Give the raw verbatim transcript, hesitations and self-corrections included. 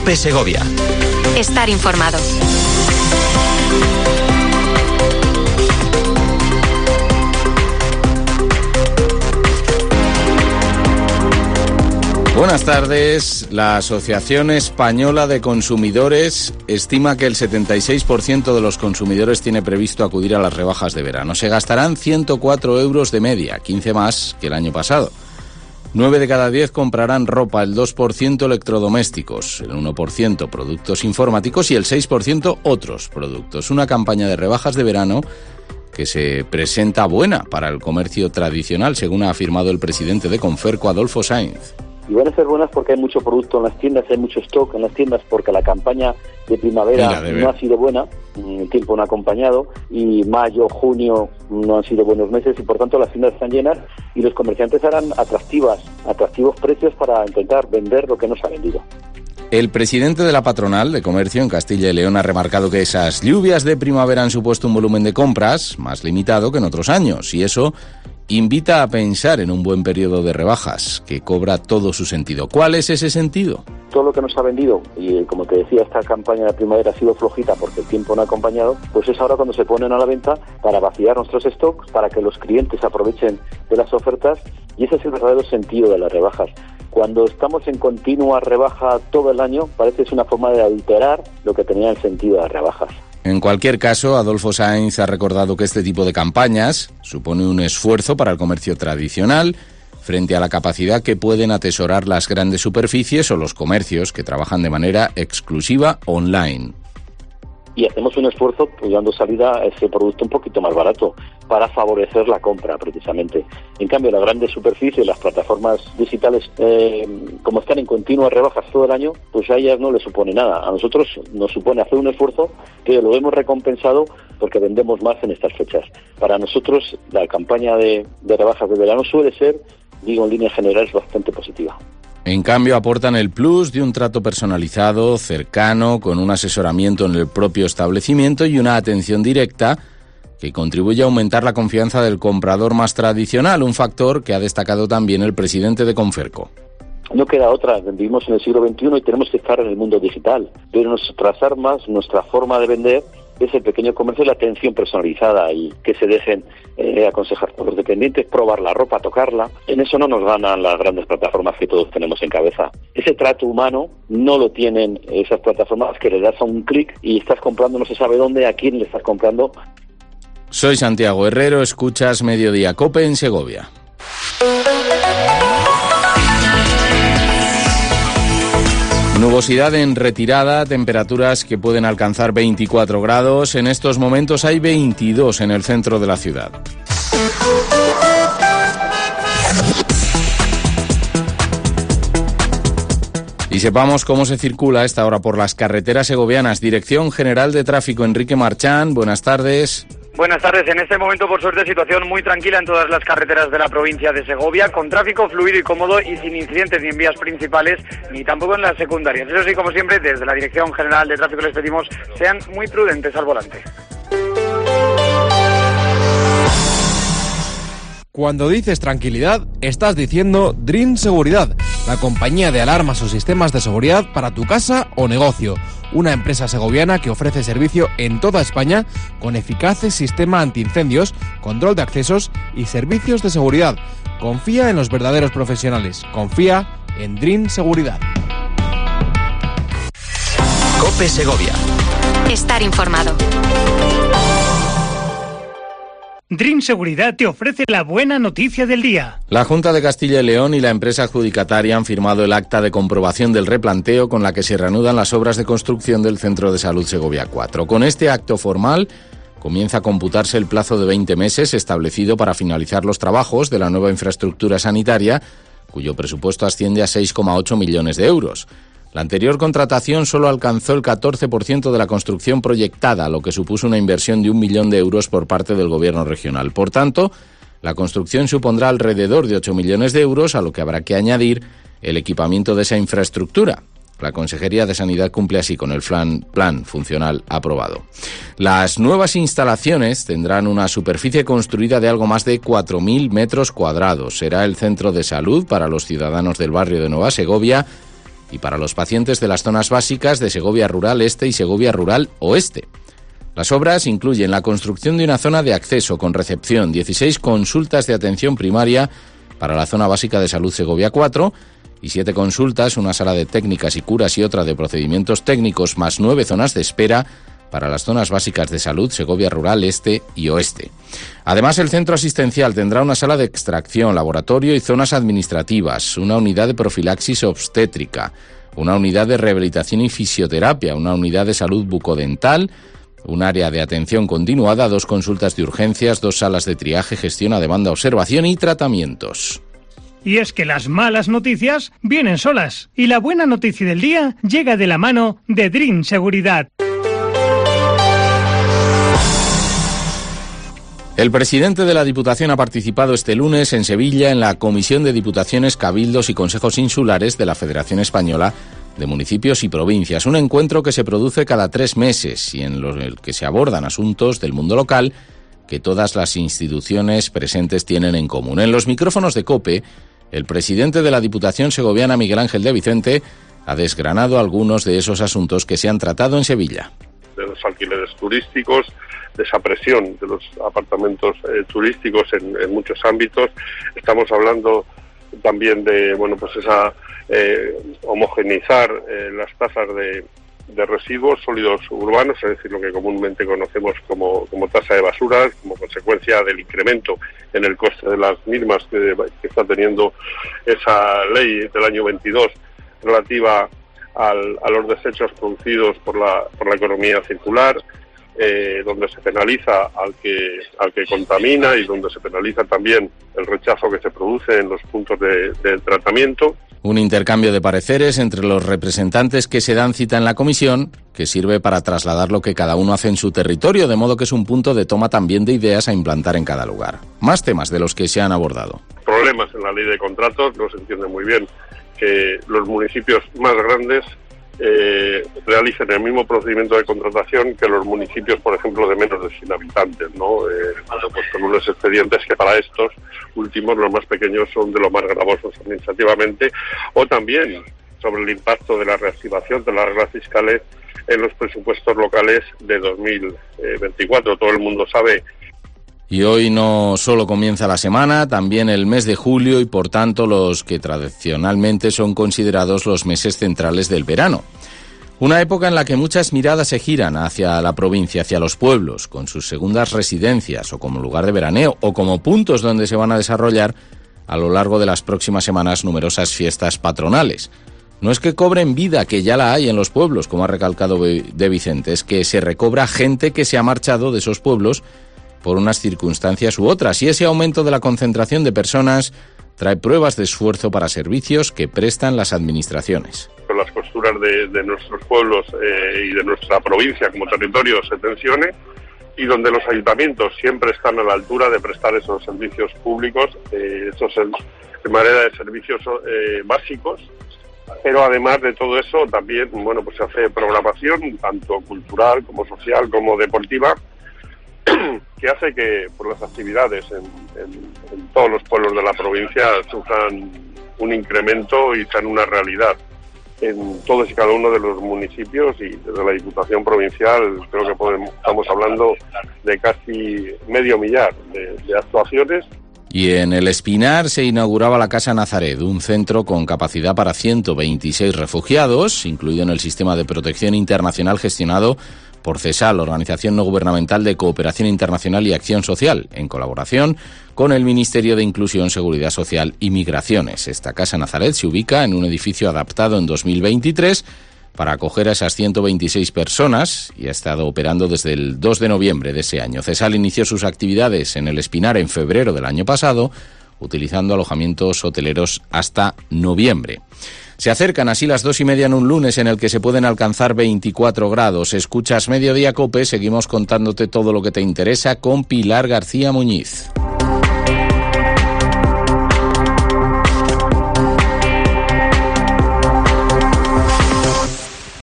COPE Segovia. Estar informado. Buenas tardes. La Asociación Española de Consumidores estima que el setenta y seis por ciento de los consumidores tiene previsto acudir a las rebajas de verano. Se gastarán ciento cuatro euros de media, quince más que el año pasado. nueve de cada diez comprarán ropa, el dos por ciento electrodomésticos, el uno por ciento productos informáticos y el seis por ciento otros productos. Una campaña de rebajas de verano que se presenta buena para el comercio tradicional, según ha afirmado el presidente de Conferco, Adolfo Sainz. Y van a ser buenas porque hay mucho producto en las tiendas, hay mucho stock en las tiendas, porque la campaña de primavera Mira, de no ha sido buena, el tiempo no ha acompañado, y mayo, junio no han sido buenos meses, y por tanto las tiendas están llenas y los comerciantes harán atractivas, atractivos precios para intentar vender lo que no se ha vendido. El presidente de la patronal de comercio en Castilla y León ha remarcado que esas lluvias de primavera han supuesto un volumen de compras más limitado que en otros años, y eso invita a pensar en un buen periodo de rebajas, que cobra todo su sentido. ¿Cuál es ese sentido? Todo lo que nos ha vendido, y como te decía, esta campaña de primavera ha sido flojita porque el tiempo no ha acompañado, pues es ahora cuando se ponen a la venta para vaciar nuestros stocks, para que los clientes aprovechen de las ofertas, y ese es el verdadero sentido de las rebajas. Cuando estamos en continua rebaja todo el año, parece que es una forma de alterar lo que tenía el sentido de las rebajas. En cualquier caso, Adolfo Sainz ha recordado que este tipo de campañas supone un esfuerzo para el comercio tradicional frente a la capacidad que pueden atesorar las grandes superficies o los comercios que trabajan de manera exclusiva online. Y hacemos un esfuerzo pues, dando salida a ese producto un poquito más barato para favorecer la compra, precisamente. En cambio, las grandes superficies, las plataformas digitales, eh, como están en continuas rebajas todo el año, pues a ellas no les supone nada. A nosotros nos supone hacer un esfuerzo que lo hemos recompensado porque vendemos más en estas fechas. Para nosotros, la campaña de, de rebajas de verano suele ser, digo en líneas generales, bastante positiva. En cambio, aportan el plus de un trato personalizado, cercano, con un asesoramiento en el propio establecimiento y una atención directa que contribuye a aumentar la confianza del comprador más tradicional, un factor que ha destacado también el presidente de Conferco. No queda otra, vivimos en el siglo veintiuno y tenemos que estar en el mundo digital, pero nuestras armas, nuestra forma de vender es el pequeño comercio y la atención personalizada, y que se dejen eh, aconsejar por los dependientes, probar la ropa, tocarla. En eso no nos ganan las grandes plataformas que todos tenemos en cabeza. Ese trato humano no lo tienen esas plataformas que le das a un clic y estás comprando no se sabe dónde, a quién le estás comprando. Soy Santiago Herrero, escuchas Mediodía COPE en Segovia. Nubosidad en retirada, temperaturas que pueden alcanzar veinticuatro grados. En estos momentos hay veintidós en el centro de la ciudad. Y sepamos cómo se circula a esta hora por las carreteras segovianas. Dirección General de Tráfico, Enrique Marchán, buenas tardes. Buenas tardes. En este momento, por suerte, situación muy tranquila en todas las carreteras de la provincia de Segovia, con tráfico fluido y cómodo y sin incidentes ni en vías principales ni tampoco en las secundarias. Eso sí, como siempre, desde la Dirección General de Tráfico les pedimos sean muy prudentes al volante. Cuando dices tranquilidad, estás diciendo Dream Seguridad, la compañía de alarmas o sistemas de seguridad para tu casa o negocio. Una empresa segoviana que ofrece servicio en toda España con eficaces sistema antiincendios, control de accesos y servicios de seguridad. Confía en los verdaderos profesionales. Confía en Dream Seguridad. COPE Segovia. Estar informado. Dream Seguridad te ofrece la buena noticia del día. La Junta de Castilla y León y la empresa adjudicataria han firmado el acta de comprobación del replanteo con la que se reanudan las obras de construcción del Centro de Salud Segovia cuatro. Con este acto formal comienza a computarse el plazo de veinte meses establecido para finalizar los trabajos de la nueva infraestructura sanitaria, cuyo presupuesto asciende a seis coma ocho millones de euros. La anterior contratación solo alcanzó el catorce por ciento de la construcción proyectada, lo que supuso una inversión de un millón de euros por parte del Gobierno regional. Por tanto, la construcción supondrá alrededor de ocho millones de euros, a lo que habrá que añadir el equipamiento de esa infraestructura. La Consejería de Sanidad cumple así con el plan, plan funcional aprobado. Las nuevas instalaciones tendrán una superficie construida de algo más de cuatro mil metros cuadrados. Será el centro de salud para los ciudadanos del barrio de Nueva Segovia y para los pacientes de las zonas básicas de Segovia Rural Este y Segovia Rural Oeste. Las obras incluyen la construcción de una zona de acceso con recepción, dieciséis consultas de atención primaria para la zona básica de salud Segovia cuatro y siete consultas, una sala de técnicas y curas y otra de procedimientos técnicos, más nueve zonas de espera para las zonas básicas de salud Segovia Rural Este y Oeste. Además, el centro asistencial tendrá una sala de extracción, laboratorio y zonas administrativas, una unidad de profilaxis obstétrica, una unidad de rehabilitación y fisioterapia, una unidad de salud bucodental, un área de atención continuada, dos consultas de urgencias, dos salas de triaje, gestión a demanda, observación y tratamientos. Y es que las malas noticias vienen solas y la buena noticia del día llega de la mano de Dream Seguridad. El presidente de la Diputación ha participado este lunes en Sevilla en la Comisión de Diputaciones, Cabildos y Consejos Insulares de la Federación Española de Municipios y Provincias, un encuentro que se produce cada tres meses y en el que se abordan asuntos del mundo local que todas las instituciones presentes tienen en común. En los micrófonos de COPE, el presidente de la Diputación segoviana, Miguel Ángel de Vicente, ha desgranado algunos de esos asuntos que se han tratado en Sevilla. De los alquileres turísticos, de esa presión de los apartamentos eh, turísticos en, en muchos ámbitos. Estamos hablando también de, bueno, pues esa eh, homogeneizar eh, las tasas de, de residuos sólidos urbanos, es decir, lo que comúnmente conocemos como, como tasa de basuras, como consecuencia del incremento en el coste de las mismas que, que está teniendo esa ley del año veintidós relativa al, a los desechos producidos por la, por la economía circular, eh, donde se penaliza al que, al que contamina y donde se penaliza también el rechazo que se produce en los puntos de, de tratamiento. Un intercambio de pareceres entre los representantes que se dan cita en la comisión, que sirve para trasladar lo que cada uno hace en su territorio, de modo que es un punto de toma también de ideas a implantar en cada lugar. Más temas de los que se han abordado. Problemas en la ley de contratos, no se entiende muy bien que los municipios más grandes eh, realicen el mismo procedimiento de contratación que los municipios, por ejemplo, de menos de cien habitantes, ¿no? Eh, bueno, pues con unos expedientes que para estos últimos, los más pequeños, son de los más gravosos administrativamente, o también sobre el impacto de la reactivación de las reglas fiscales en los presupuestos locales de dos mil veinticuatro. Todo el mundo sabe. Y hoy no solo comienza la semana, también el mes de julio y por tanto los que tradicionalmente son considerados los meses centrales del verano. Una época en la que muchas miradas se giran hacia la provincia, hacia los pueblos, con sus segundas residencias o como lugar de veraneo o como puntos donde se van a desarrollar a lo largo de las próximas semanas numerosas fiestas patronales. No es que cobren vida, que ya la hay en los pueblos, como ha recalcado De Vicente, es que se recobra gente que se ha marchado de esos pueblos por unas circunstancias u otras, y ese aumento de la concentración de personas trae pruebas de esfuerzo para servicios que prestan las administraciones. Las costuras de, de nuestros pueblos eh, y de nuestra provincia como territorio se tensionen, y donde los ayuntamientos siempre están a la altura de prestar esos servicios públicos, eh, esos de manera de servicios eh, básicos. Pero además de todo eso, también, bueno, pues se hace programación, tanto cultural como social como deportiva, que hace que por las actividades en, en, en todos los pueblos de la provincia sufran un incremento y sean una realidad en todos y cada uno de los municipios, y desde la Diputación Provincial creo que podemos, estamos hablando de casi medio millar de, de actuaciones. Y en El Espinar se inauguraba la Casa Nazaret, un centro con capacidad para ciento veintiséis refugiados, incluido en el sistema de protección internacional gestionado por CESAL, Organización No Gubernamental de Cooperación Internacional y Acción Social, en colaboración con el Ministerio de Inclusión, Seguridad Social y Migraciones. Esta Casa Nazaret se ubica en un edificio adaptado en dos mil veintitrés para acoger a esas ciento veintiséis personas y ha estado operando desde el dos de noviembre de ese año. CESAL inició sus actividades en El Espinar en febrero del año pasado, utilizando alojamientos hoteleros hasta noviembre. Se acercan así las dos y media en un lunes en el que se pueden alcanzar veinticuatro grados. Escuchas Mediodía COPE, seguimos contándote todo lo que te interesa con Pilar García Muñiz.